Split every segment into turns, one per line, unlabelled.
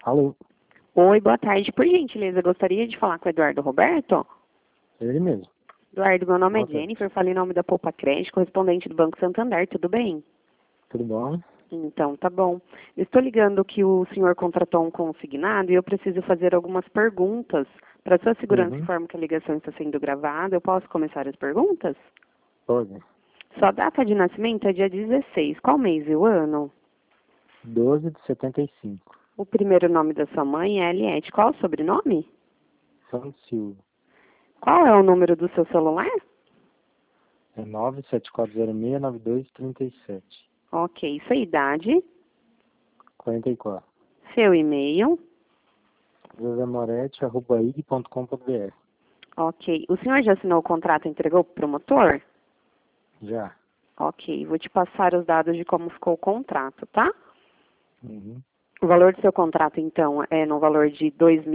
Alô,
Oi, boa tarde. Por gentileza, gostaria de falar com o Eduardo Roberto?
ele mesmo.
Eduardo, meu nome é
Boa tarde.
Jennifer, falei em nome da Poupa Crédito, correspondente do Banco Santander, tudo bem?
Tudo bom?
Então, tá bom. Estou ligando que o senhor contratou um consignado e eu preciso fazer algumas perguntas. Para sua segurança,
Uhum.
informo que a ligação está sendo gravada. Eu posso começar as perguntas?
Pode.
Sua data de nascimento é dia 16. Qual mês e o ano?
12 de 75.
O primeiro nome da sua mãe é Eliette. Qual o sobrenome?
Santos Silva.
Qual é o número do seu celular?
É 974069237.
Ok. Sua idade?
44.
Seu e-mail?
josemoretti@ig.com.br.
Ok. O senhor já assinou o contrato e entregou para o promotor?
Já.
Ok. Vou te passar os dados de como ficou o contrato, tá?
Uhum.
O valor do seu contrato, então, é no valor de R$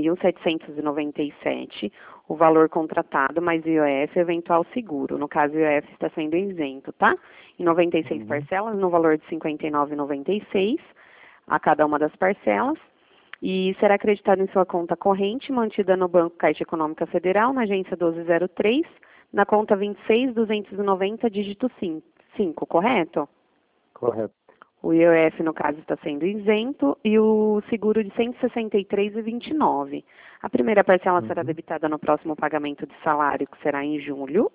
2.797, o valor contratado mais IOF e eventual seguro. No caso, o IOF está sendo isento, tá? Em 96
Uhum.
parcelas, no valor de R$ 59,96 a cada uma das parcelas. E será acreditado em sua conta corrente, mantida no Banco Caixa Econômica Federal, na agência 1203, na conta 26.290, dígito 5, correto?
Correto.
O IOF, no caso, está sendo isento e o seguro de R$ 163,29. A primeira parcela será
Uhum.
debitada no próximo pagamento de salário, que será em junho,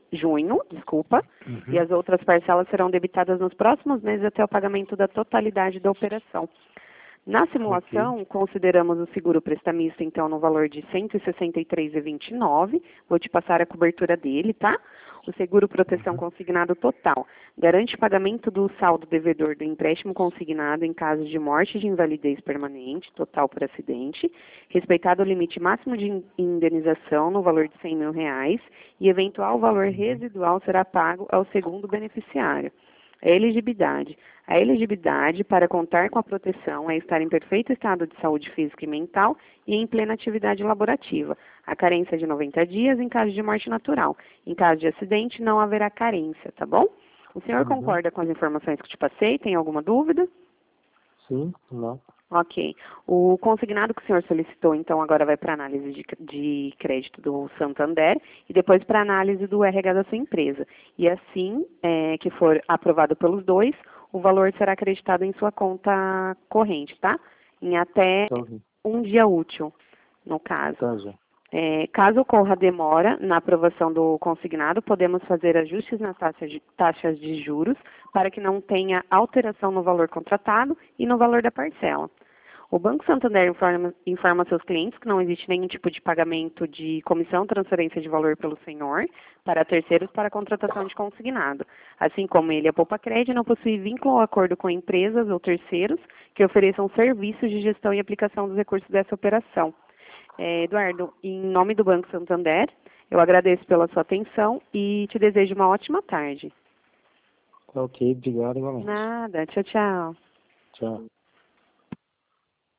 e
Uhum.
as outras parcelas serão debitadas nos próximos meses até o pagamento da totalidade da operação. Na
Ok.
simulação, consideramos o seguro prestamista, então, no valor de R$ 163,29. Vou te passar a cobertura dele, tá? O seguro proteção
Uhum.
consignado total garante pagamento do saldo devedor do empréstimo consignado em caso de morte de invalidez permanente, total por acidente, respeitado o limite máximo de indenização no valor de R$ 100 mil e eventual valor residual será pago ao segundo beneficiário. A elegibilidade. A elegibilidade para contar com a proteção é estar em perfeito estado de saúde física e mental e em plena atividade laborativa. A carência é de 90 dias em caso de morte natural. Em caso de acidente, não haverá carência, tá bom? O senhor
Uhum.
concorda com as informações que te passei? Tem alguma dúvida?
Sim, não.
Ok. O consignado que o senhor solicitou, então, agora vai para análise de crédito do Santander e depois para análise do RH da sua empresa. E assim que for aprovado pelos dois, o valor será acreditado em sua conta corrente, tá? Em até
Tá ok.
um dia útil, no caso.
Tá já.
Caso ocorra demora na aprovação do consignado, podemos fazer ajustes nas taxas de juros para que não tenha alteração no valor contratado e no valor da parcela. O Banco Santander informa seus clientes que não existe nenhum tipo de pagamento de comissão, transferência de valor pelo senhor para terceiros para a contratação de consignado. Assim como ele, a Poupa Crédito não possui vínculo ou acordo com empresas ou terceiros que ofereçam serviços de gestão e aplicação dos recursos dessa operação. Eduardo, em nome do Banco Santander, eu agradeço pela sua atenção e te desejo uma ótima tarde.
Tá ok, obrigado igualmente.
Nada, tchau, tchau.
Tchau.